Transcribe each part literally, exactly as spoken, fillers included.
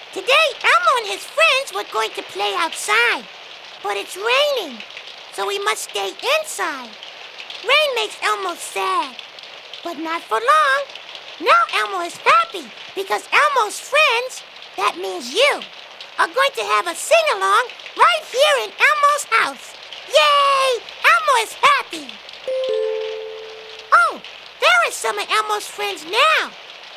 Today, Elmo and his friends were going to play outside, but it's raining, so we must stay inside. Rain makes Elmo sad, but not for long. Now Elmo is happy because Elmo's friends, that means you, are going to have a sing-along right here in Elmo's house. Yay! Elmo is happy. Oh, there are some of Elmo's friends now.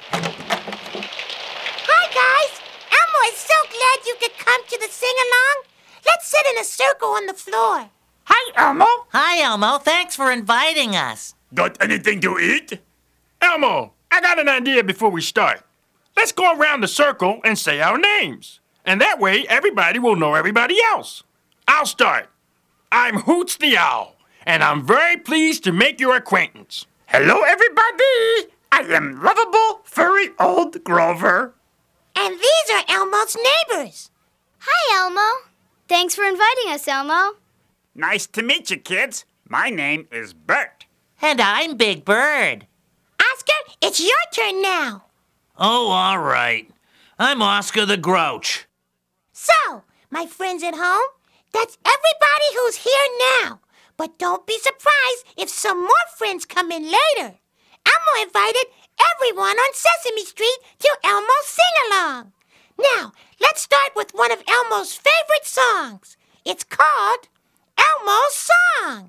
Hi, guys. Elmo is so glad you could come to the sing-along. Let's sit in a circle on the floor. Hi, Elmo. Hi, Elmo. Thanks for inviting us. Got anything to eat? Elmo, I got an idea before we start. Let's go around the circle and say our names. And that way, everybody will know everybody else. I'll start. I'm Hoots the Owl, and I'm very pleased to make your acquaintance. Hello, everybody. I am lovable, furry old Grover. And these are Elmo's neighbors. Hi, Elmo. Thanks for inviting us, Elmo. Nice to meet you, kids. My name is Bert. And I'm Big Bird. Oscar, it's your turn now. Oh, all right. I'm Oscar the Grouch. So, my friends at home, that's everybody who's here now. But don't be surprised if some more friends come in later. Elmo invited everyone on Sesame Street to Elmo's sing-along. Now, let's start with one of Elmo's favorite songs. It's called Elmo's Song.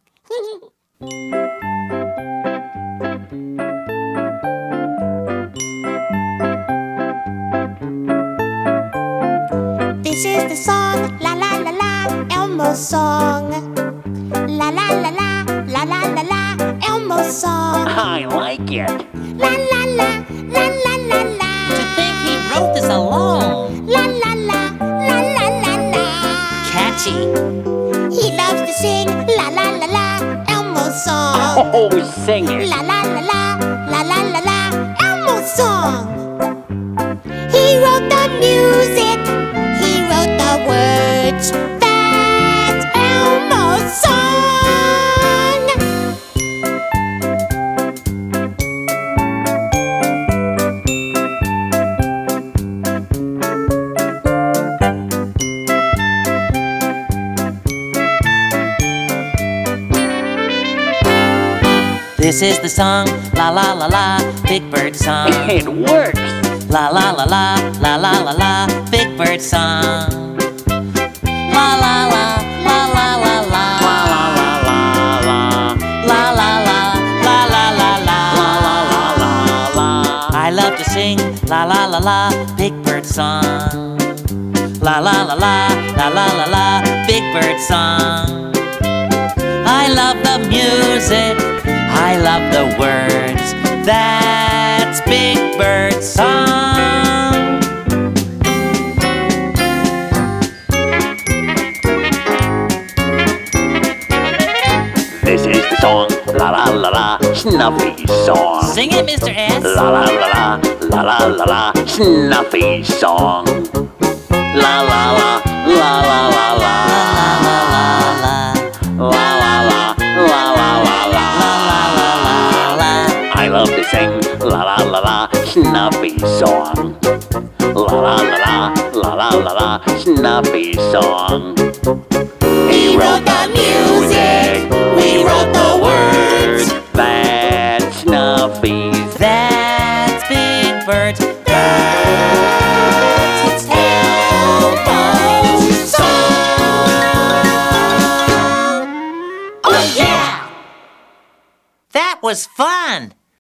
This is the song, la la la la, Elmo's song. La la la la, la la la la, Elmo's song. I like it. La la la, la la la la. To think he wrote this alone. La la la, la la la la. Catchy. He loves to sing la la la la, Elmo's song. Oh, sing it. La la la la, la la la la, Elmo's song. He wrote the music, he wrote the words. That's Elmo's song. This is the song, la la la la, Big Bird song. It works. La la la la, la la la la, Big Bird song. La la la, la la la la. La la la la la. La la la, la la la la. La la la la la. I love to sing la la la la, Big Bird song. La la la la, la la la la, Big Bird song. I love the music, I love the words. That's Big Bird song. This is the song, la la la la, Snuffy song. Sing it, Mister S. La la la la, la la la la, Snuffy song. La la la, la la la la. La la la, la la la la. I love to sing la la la la, Snuffy song. La la la la, la la la la, Snuffy song. He wrote the music, we wrote the words. That's Snuffy, That's Big Bird. That's Elmo's song. Oh yeah! That was fun.